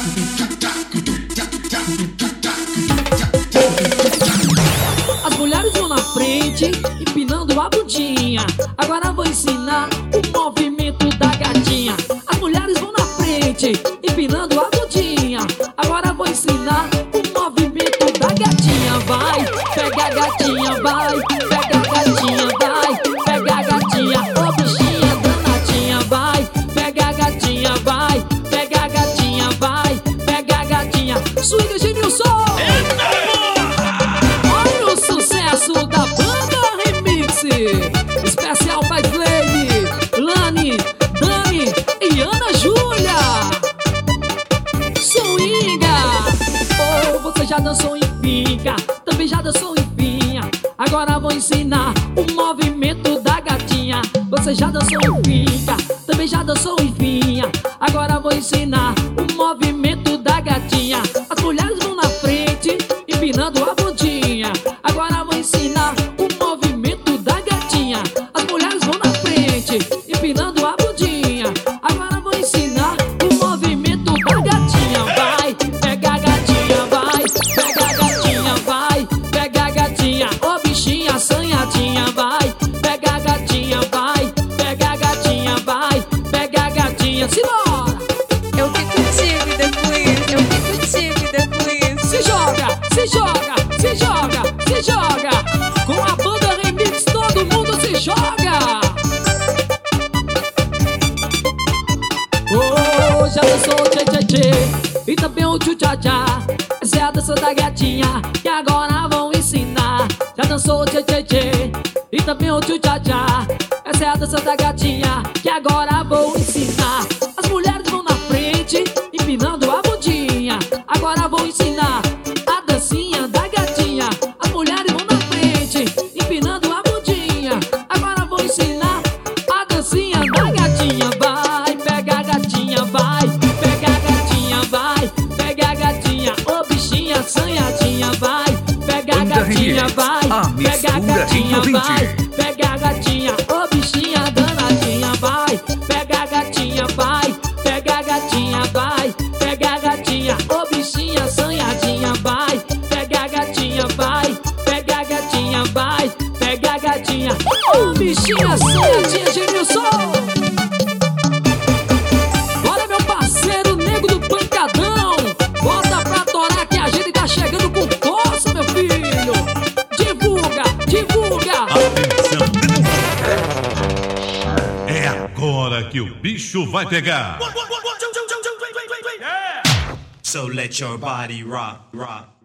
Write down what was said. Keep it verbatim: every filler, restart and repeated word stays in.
As mulheres vão na frente, empinando a bundinha. Agora vou ensinar o movimento da gatinha. As mulheres vão na frente, empinando a bundinha. Agora vou ensinar o movimento da gatinha. Vai, pega a gatinha, vai, pega a gatinha, vai, pega a gatinha, ô bichinha danadinha. Vai, pega a gatinha, vai, pega a gatinha, vai, pega a gatinha. Swing Genilson! Olha o sucesso da banda Remix, especial Pai Flame, Lani, Dani e Ana Júlia. Swinga! Oh, você já dançou em finca, também já dançou em finha. Agora vou ensinar o movimento da gatinha. Você já dançou em finca, também já dançou em finha. Agora vou ensinar o movimento da gatinha. As mulheres vão na frente, empinando a bundinha. Agora vou ensinar o movimento da gatinha. As mulheres vão na frente, empinando a bundinha. Agora vou ensinar o movimento da gatinha. Vai, pega a gatinha, vai, pega a gatinha, vai, pega a gatinha, ô bichinha assanhadinha. Vai, pega a gatinha, vai, pega a gatinha, vai, pega a gatinha. Simbora! Eu fico tímida com isso, eu fico tímida com isso. Se joga, se joga, se joga, se joga. Com a banda Remix todo mundo se joga. Oh, já dançou o tchê tchê tchê e também o tchu tchá tchá. Essa é a dança da gatinha que agora vão ensinar. Já dançou o tchê tchê tchê e também o tchu tchá tchá. Essa é a dança da gatinha que agora vou ensinar. As mulheres vão na frente, empinando a bundinha. Agora vou ensinar a dancinha da gatinha. As mulheres vão na frente, empinando a bundinha. Agora vou ensinar a dancinha da gatinha. Vai, pega a gatinha, vai, pega a gatinha, vai, pega a gatinha, ô bichinha assanhadinha. Vai, pega a gatinha, vai, pega a gatinha, vai, pega a gatinha, ô bichinha danadinha. Vai, pega a gatinha, vai, pega a gatinha, vai, pega a gatinha, ô bichinha assanhadinha. Vai, pega a gatinha, vai, pega a gatinha, vai, pega a gatinha, ô bichinha assanhadinha. Genilson! Olha meu parceiro nego do pancadão, bota pra torar que a gente tá chegando com força, meu filho. Divulga, divulga. Atenção! É agora que o bicho vai pegar. So let your body rock, rock.